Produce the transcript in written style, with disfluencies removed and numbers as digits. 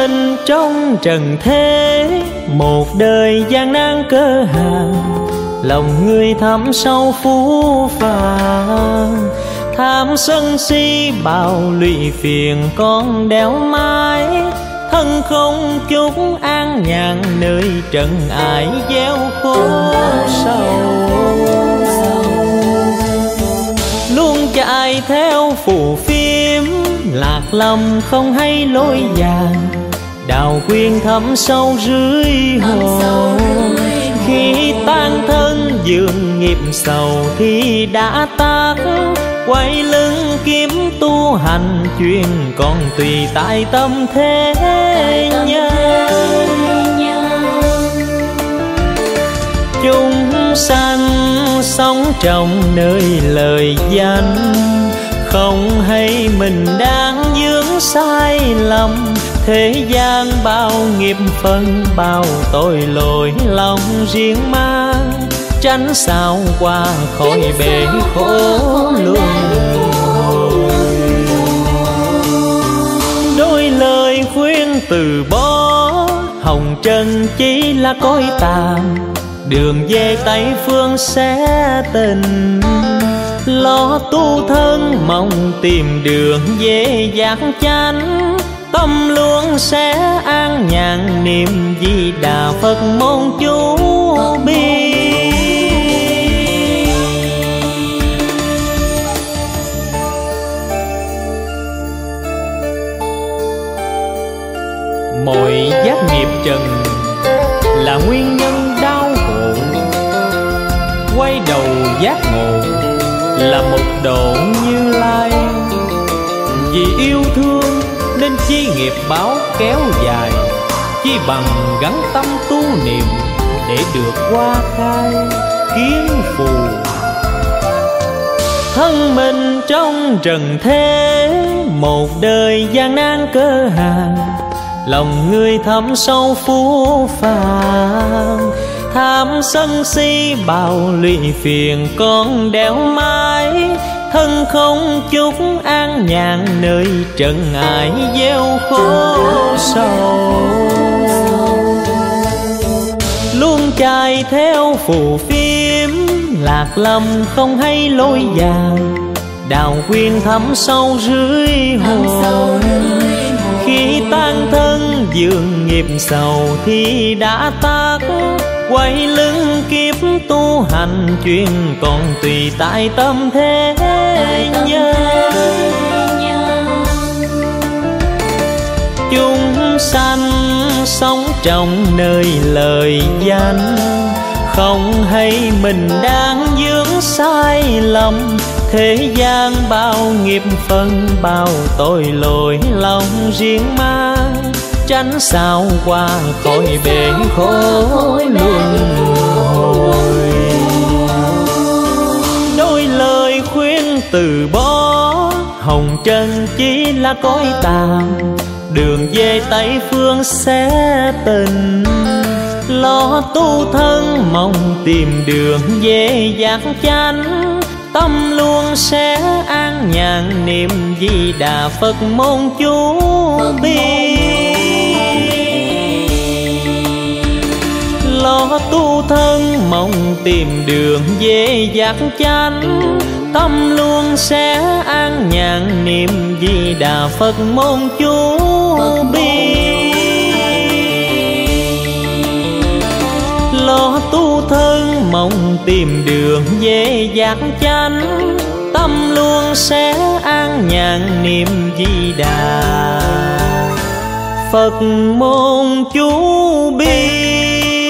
mình trong trần thế, một đời gian nan cơ hàng, lòng người thẳm sâu phũ phàng. Tham sân si bao lụy phiền con đeo mái, thân không chút an nhàn nơi trần ải gieo khổ sầu. Luôn chạy theo phù phiếm, lạc lầm không hay lối vàng, đào quyên thẳm sâu dưới hồn. Khi tan thân dương nghiệp sầu thì đã tắt, quay lưng kiếm tu hành chuyên còn tùy tại tâm thế nhân. Chúng sanh sống trong nơi lời danh, không hay mình đang vướng sai lầm. Thế gian bao nghiệp phân, bao tội lỗi lòng riêng mang, tránh sao qua khỏi bể khổ luân hồi. Đôi lời khuyên từ bỏ, hồng trần chỉ là cõi tạm, đường về Tây phương sẽ tình. Lo tu thân mong tìm đường về giác chánh, tâm luôn sẽ an nhàn niệm Di Đà Phật môn chú bi. Mọi giác nghiệp trần là nguyên nhân đau khổ, quay đầu giác ngộ là một độ Như Lai. Vì yêu thương nên chi nghiệp báo kéo dài, chi bằng gắn tâm tu niệm để được hoa khai kiến phù. Thân mình trong trần thế, một đời gian nan cơ hàng, lòng người thẳm sâu phũ phàng. Tham sân si bao lụy phiền con đeo mái, thân không chút an nhàn nơi trần ải gieo khổ sầu. Luôn chạy theo phù phiếm, lạc lầm không hay lối vàng, đào quyên thẳm sâu dưới hồn. Khi tan thân dương nghiệp sầu thì đã tắt, quay lưng kiếp tu hành chuyên còn tùy tại tâm thế nhân. Chúng sanh sống trong nơi lời danh, không hay mình đang vướng sai lầm. Thế gian bao nghiệp phân, bao tội lỗi lòng riêng mang, tránh sao qua khỏi bể khổ luân hồi. Đôi lời khuyên từ bỏ, hồng trần chỉ là cõi tạm, đường về Tây phương sẽ tình. Lo tu thân mong tìm đường về giác chánh, tâm luôn sẽ an nhàn niệm Di Đà Phật môn chú bi. Lo tu thân mong tìm đường về giác chánh, tâm luôn sẽ an nhàn niệm Di Đà Phật môn chú bi. Lo tu thân mong tìm đường về giác chánh, tâm luôn sẽ an nhàn niệm Di Đà Phật môn chú bi.